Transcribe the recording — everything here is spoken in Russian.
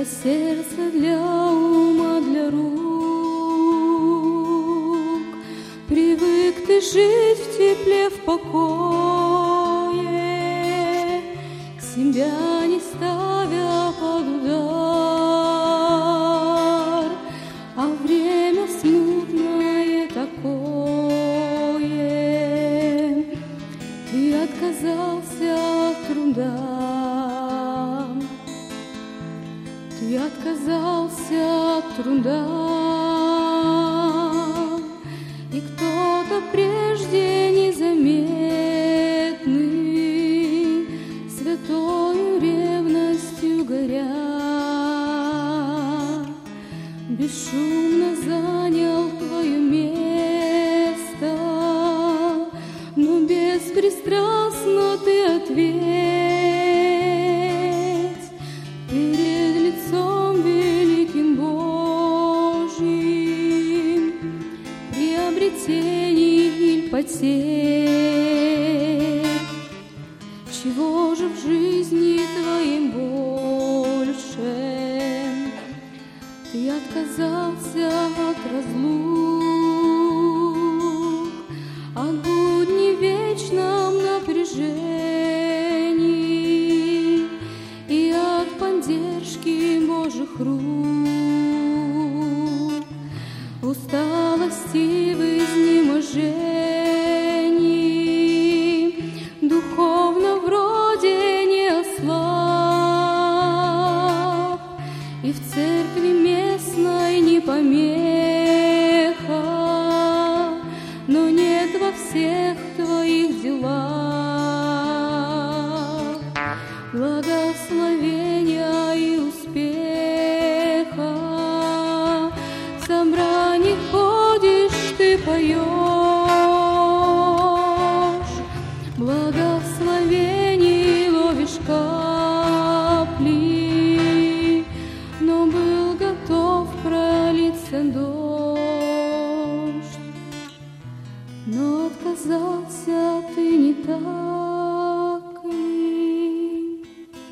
сердца для ума, для рук. Привык ты жить в тепле, в покое, себя не ставя под удар, а время смутное такое. Ты отказался от труда, ты отказался от труда, и кто-то прежде незаметный, святою ревностью горя, бесшумно занял твое место, но беспристрастно ты ответь перед лицом великим Божьим, приобретений или потерь. Чего же в жизни твоей больше? Ты отказался от разлук, от будней вечном напряжении и от поддержки Божьих рук, усталости в изнеможении, духовно вроде не ослаб, и в церкви местной не помеха, но нет во всех твоих делах благословения и успеха. В собраниях ходишь, ты поешь,